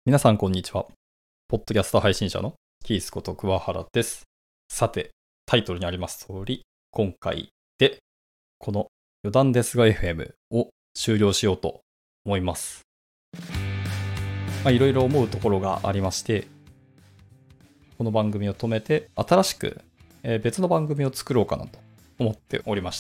皆さんこんにちは。ポッドキャスト配信者のキースこと桑原です。さて、タイトルにあります通り、今回でこの余談ですが FM を終了しようと思います。いろいろ思うところがありまして、この番組を止めて新しく別の番組を作ろうかなと思っておりました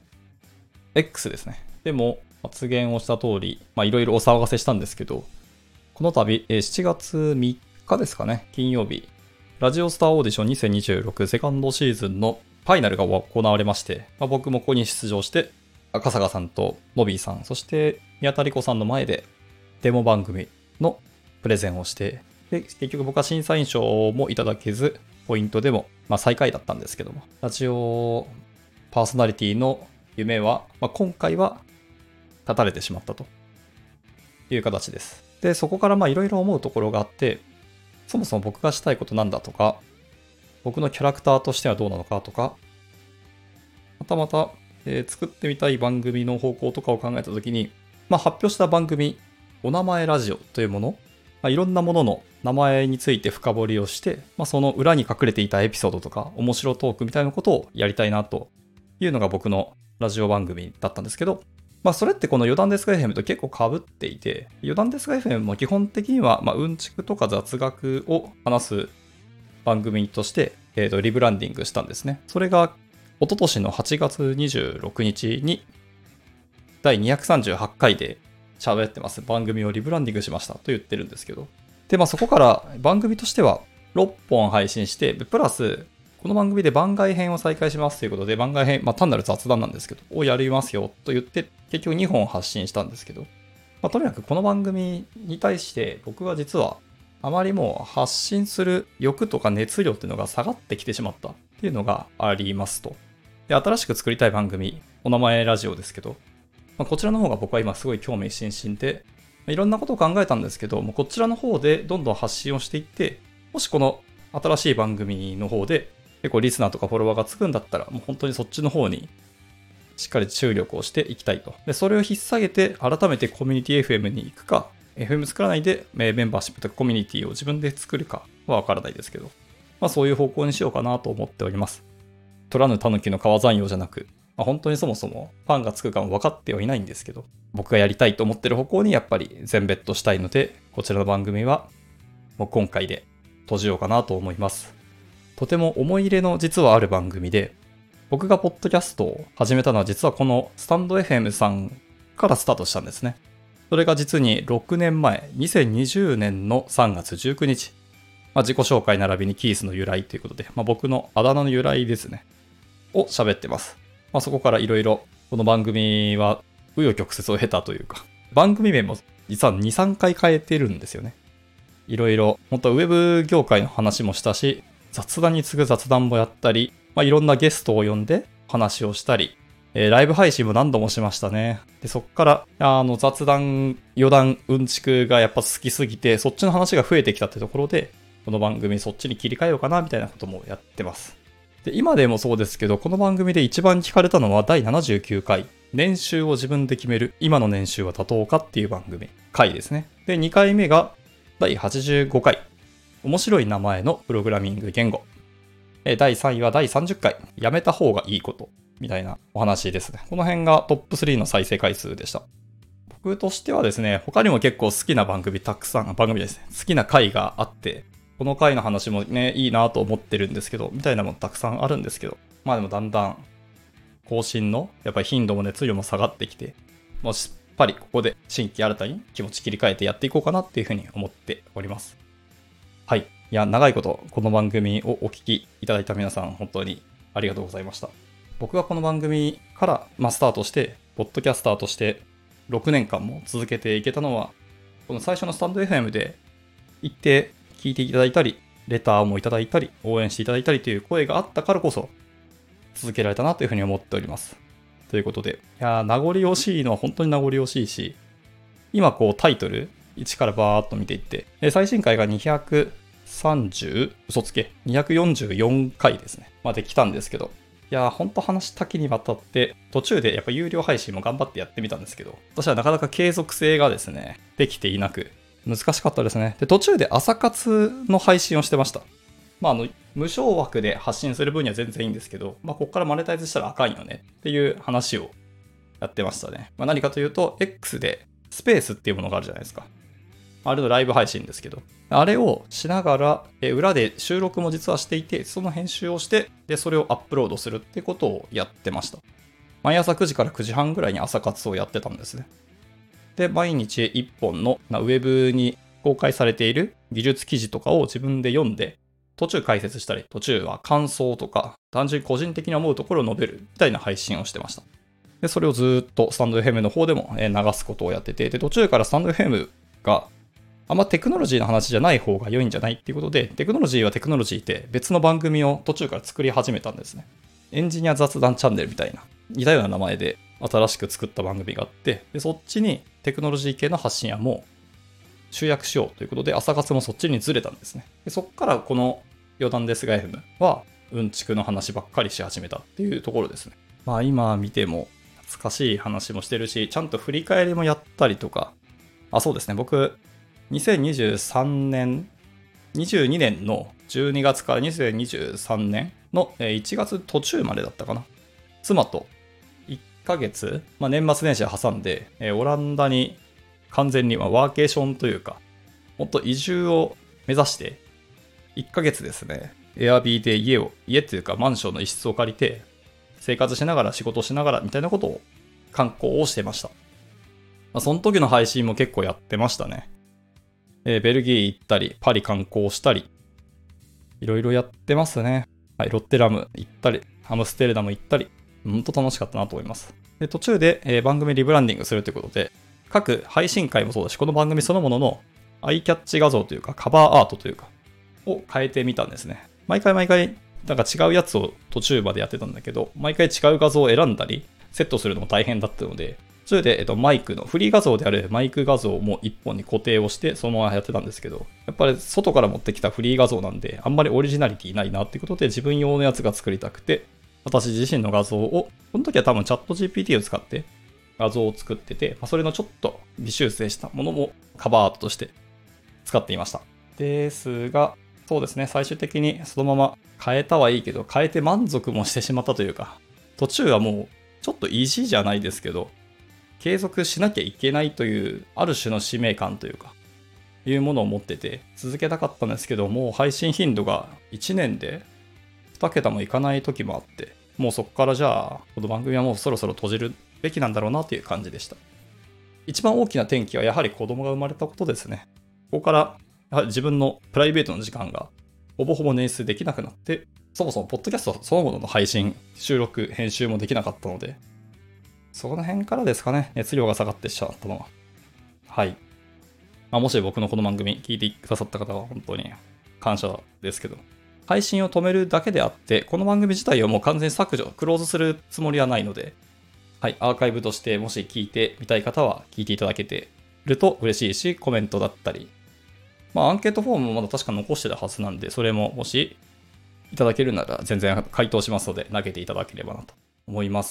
。X ですね。でも発言をした通り、いろいろお騒がせしたんですけど、この度、7月3日ですかね、金曜日、ラジオスターオーディション2026セカンドシーズンのファイナルが行われまして、僕もここに出場して、赤坂さんとノビーさん、そして宮田理子さんの前でデモ番組のプレゼンをして、で結局僕は審査員賞もいただけず、ポイントでも、最下位だったんですけども、ラジオパーソナリティの夢は、今回は断たれてしまったという形です。で、そこからいろいろ思うところがあって、そもそも僕がしたいことなんだとか、僕のキャラクターとしてはどうなのかとか、また、作ってみたい番組の方向とかを考えたときに、発表した番組、お名前ラジオというもの、いろんなものの名前について深掘りをして、その裏に隠れていたエピソードとか、面白トークみたいなことをやりたいなというのが僕のラジオ番組だったんですけど、それってこの余談ですが FM と結構被っていて、余談ですが FM も基本的には、うんちくとか雑学を話す番組として、リブランディングしたんですね。それが、一昨年の8月26日に、第238回で喋ってます。番組をリブランディングしましたと言ってるんですけど。で、そこから番組としては6本配信して、プラス、この番組で番外編を再開しますということで、番外編、単なる雑談なんですけど、をやりますよと言って、結局2本発信したんですけど、とにかくこの番組に対して僕は実はあまりもう発信する欲とか熱量っていうのが下がってきてしまったっていうのがありますと。で、新しく作りたい番組、お名前ラジオですけど、こちらの方が僕は今すごい興味津々で、いろんなことを考えたんですけど、もうこちらの方でどんどん発信をしていって、もしこの新しい番組の方で結構リスナーとかフォロワーがつくんだったら、もう本当にそっちの方にしっかり注力をしていきたいと。で、それを引っ提げて、改めてコミュニティ FM に行くか、FM 作らないでメンバーシップとかコミュニティを自分で作るかはわからないですけど、そういう方向にしようかなと思っております。取らぬ狸の川山用じゃなく、本当にそもそもファンがつくかも分かってはいないんですけど、僕がやりたいと思ってる方向にやっぱり全ベットしたいので、こちらの番組はもう今回で閉じようかなと思います。とても思い入れの実はある番組で、僕がポッドキャストを始めたのは実はこのスタンド FM さんからスタートしたんですね。それが実に6年前、2020年の3月19日。自己紹介並びにキースの由来ということで、僕のあだ名の由来ですね。を喋ってます。そこからいろいろこの番組は紆余曲折を経たというか、番組名も実は2、3回変えてるんですよね。いろいろ、本当はウェブ業界の話もしたし、雑談に次ぐ雑談もやったり、いろんなゲストを呼んで話をしたり、ライブ配信も何度もしましたね。で、そっから、雑談、余談、うんちくがやっぱ好きすぎて、そっちの話が増えてきたってところで、この番組そっちに切り替えようかな、みたいなこともやってます。で、今でもそうですけど、この番組で一番聞かれたのは第79回、年収を自分で決める、今の年収は妥当かっていう番組、回ですね。で、2回目が第85回、面白い名前のプログラミング言語。第3位は第30回、やめた方がいいこと、みたいなお話ですね。この辺がトップ3の再生回数でした。僕としてはですね、他にも結構好きな番組たくさん、番組ですね、好きな回があって、この回の話もね、いいなと思ってるんですけど、みたいなものたくさんあるんですけど、でもだんだん、更新の、やっぱり頻度も熱量も下がってきて、もうやっぱりここで新規新たに気持ち切り替えてやっていこうかなっていうふうに思っております。はい。いや、長いことこの番組をお聞きいただいた皆さん、本当にありがとうございました。僕がこの番組から、スタートして、ポッドキャスターとして6年間も続けていけたのは、この最初のスタンド FM で行って聞いていただいたり、レターもいただいたり、応援していただいたりという声があったからこそ、続けられたなというふうに思っております。ということで、いや、名残惜しいのは本当に名残惜しいし、今タイトル1からバーっと見ていって、最新回が嘘つけ、244回ですね。まで来たんですけど、いやー、ほんと話多岐にわたって、途中でやっぱ有料配信も頑張ってやってみたんですけど、私はなかなか継続性がですね、できていなく、 難しかったですね。で、途中で朝活の配信をしてました。無償枠で発信する分には全然いいんですけど、ここからマネタイズしたらあかんよねっていう話をやってましたね。何かというと、X でスペースっていうものがあるじゃないですか。あれのライブ配信ですけど、あれをしながら、裏で収録も実はしていて、その編集をして、で、それをアップロードするってことをやってました。毎朝9時から9時半ぐらいに朝活をやってたんですね。で、毎日1本のウェブに公開されている技術記事とかを自分で読んで、途中解説したり、途中は感想とか、単純に個人的に思うところを述べるみたいな配信をしてました。で、それをずっとスタンド FM の方でも流すことをやってて、で、途中からスタンド FM があんまテクノロジーの話じゃない方が良いんじゃないっていうことで、テクノロジーはテクノロジーって別の番組を途中から作り始めたんですね。エンジニア雑談チャンネルみたいな、似たような名前で新しく作った番組があって、でそっちにテクノロジー系の発信やも集約しようということで、朝活もそっちにずれたんですね。でそっからこの余談ですが FM は、うんちくの話ばっかりし始めたっていうところですね。今見ても懐かしい話もしてるし、ちゃんと振り返りもやったりとか、そうですね、僕、2023年、22年の12月から2023年の1月途中までだったかな。妻と1ヶ月、年末年始挟んで、オランダに完全にワーケーションというか、もっと移住を目指して、1ヶ月ですね、エアビーで家っていうかマンションの一室を借りて、生活しながら仕事しながらみたいなことを観光をしてました。その時の配信も結構やってましたね。ベルギー行ったり、パリ観光したり、いろいろやってますね。はい、ロッテラム行ったり、アムステルダム行ったり、本当楽しかったなと思います。で、途中で、番組リブランディングするということで、各配信会もそうだし、この番組そのもののアイキャッチ画像というか、カバーアートというか、を変えてみたんですね。毎回、なんか違うやつを途中までやってたんだけど、毎回違う画像を選んだり、セットするのも大変だったので、それで、マイクのフリー画像であるマイク画像も一本に固定をしてそのままやってたんですけど、やっぱり外から持ってきたフリー画像なんであんまりオリジナリティないなっていうことで自分用のやつが作りたくて、私自身の画像を、この時は多分チャット GPT を使って画像を作ってて、それのちょっと微修正したものもカバーアートとして使っていました。ですが、そうですね、最終的にそのまま変えたはいいけど、変えて満足もしてしまったというか、途中はもうちょっと意地じゃないですけど、継続しなきゃいけないという、ある種の使命感というか、いうものを持ってて、続けたかったんですけど、もう配信頻度が1年で2桁もいかない時もあって、もうそこからじゃあ、この番組はもうそろそろ閉じるべきなんだろうなという感じでした。一番大きな転機はやはり子供が生まれたことですね。ここから、やはり自分のプライベートの時間がほぼほぼ捻出できなくなって、そもそもポッドキャストそのものの配信、収録、編集もできなかったので、その辺からですかね、熱量が下がってしまったのは。はい。もし僕のこの番組聞いてくださった方は本当に感謝ですけど、配信を止めるだけであって、この番組自体をもう完全に削除、クローズするつもりはないので、はい、アーカイブとしてもし聞いてみたい方は聞いていただけてると嬉しいし、コメントだったり、アンケートフォームもまだ確か残してたはずなんで、それももしいただけるなら全然回答しますので、投げていただければなと思います。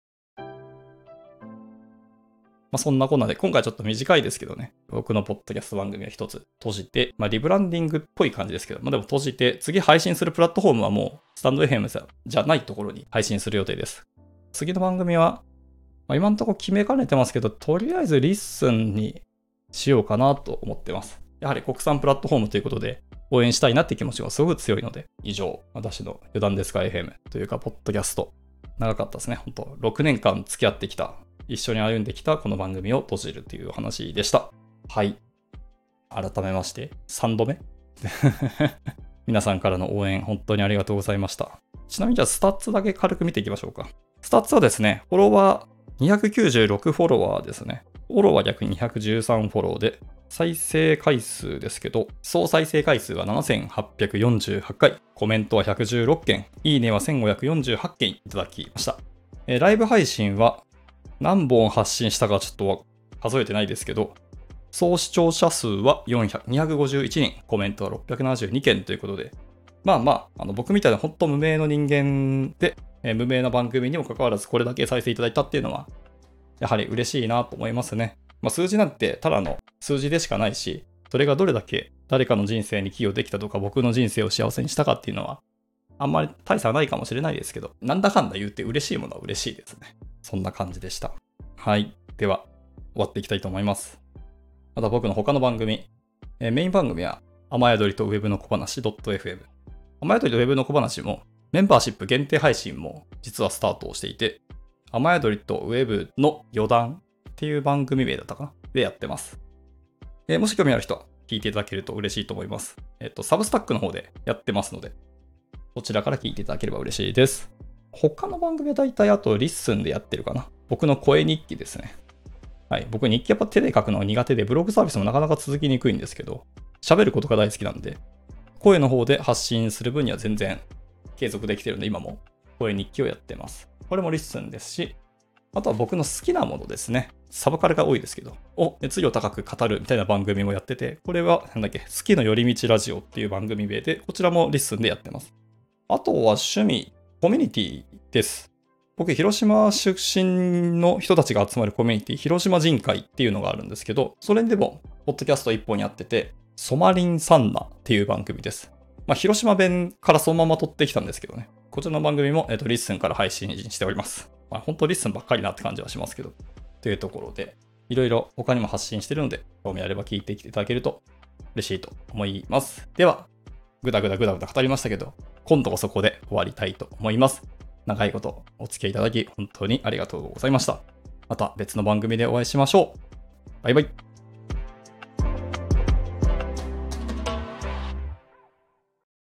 そんなこんなで、今回ちょっと短いですけどね、僕のポッドキャスト番組は一つ閉じて、リブランディングっぽい感じですけど、でも閉じて、次配信するプラットフォームはもう、スタンド FM じゃないところに配信する予定です。次の番組は、今のところ決めかねてますけど、とりあえずリッスンにしようかなと思ってます。やはり国産プラットフォームということで、応援したいなって気持ちがすごく強いので、以上、私の余談ですか FM というか、ポッドキャスト。長かったですね。本当6年間付き合ってきた、一緒に歩んできたこの番組を閉じるという話でした。はい。改めまして、3度目皆さんからの応援、本当にありがとうございました。ちなみにじゃあ、スタッツだけ軽く見ていきましょうか。スタッツはですね、フォロワー296フォロワーですね。フォローは逆に213フォローで、再生回数ですけど、総再生回数は7848回、コメントは116件、いいねは1548件いただきました。ライブ配信は何本発信したかちょっと数えてないですけど、総視聴者数は251人、コメントは672件ということで、僕みたいな本当無名の人間で、無名な番組にもかかわらずこれだけ再生いただいたっていうのは、やはり嬉しいなと思いますね。数字なんてただの数字でしかないし、それがどれだけ誰かの人生に寄与できたとか、僕の人生を幸せにしたかっていうのは、あんまり大差ないかもしれないですけど、なんだかんだ言って嬉しいものは嬉しいですね。そんな感じでした。はい。では、終わっていきたいと思います。また僕の他の番組、メイン番組は、雨宿りとウェブの小話 .fm。雨宿りとウェブの小話も、メンバーシップ限定配信も実はスタートをしていて、雨宿りとウェブの余談っていう番組名だったかなでやってます。もし興味ある人は聞いていただけると嬉しいと思います。サブスタックの方でやってますので、そちらから聞いていただければ嬉しいです。他の番組はだいたいあとリッスンでやってるかな。僕の声日記ですね。はい。僕日記やっぱ手で書くのが苦手で、ブログサービスもなかなか続きにくいんですけど、喋ることが大好きなんで、声の方で発信する分には全然継続できてるので、今も声日記をやってます。これもリッスンですし、あとは僕の好きなものですね。サブカルが多いですけど、熱量高く語るみたいな番組もやってて、これは好きの寄り道ラジオっていう番組名で、こちらもリッスンでやってます。あとは趣味、コミュニティです。僕、広島出身の人たちが集まるコミュニティ、広島人会っていうのがあるんですけど、それでも、ポッドキャスト一本やってて、ソマリンサンナっていう番組です。広島弁からそのまま取ってきたんですけどね。こちらの番組も、リッスンから配信しております。本当リッスンばっかりなって感じはしますけど。というところで、いろいろ他にも発信してるので、興味あれば聞いてきていただけると嬉しいと思います。では、ぐだぐだ語りましたけど、今度こそこで終わりたいと思います。長いことお付き合いいただき、本当にありがとうございました。また別の番組でお会いしましょう。バイバイ。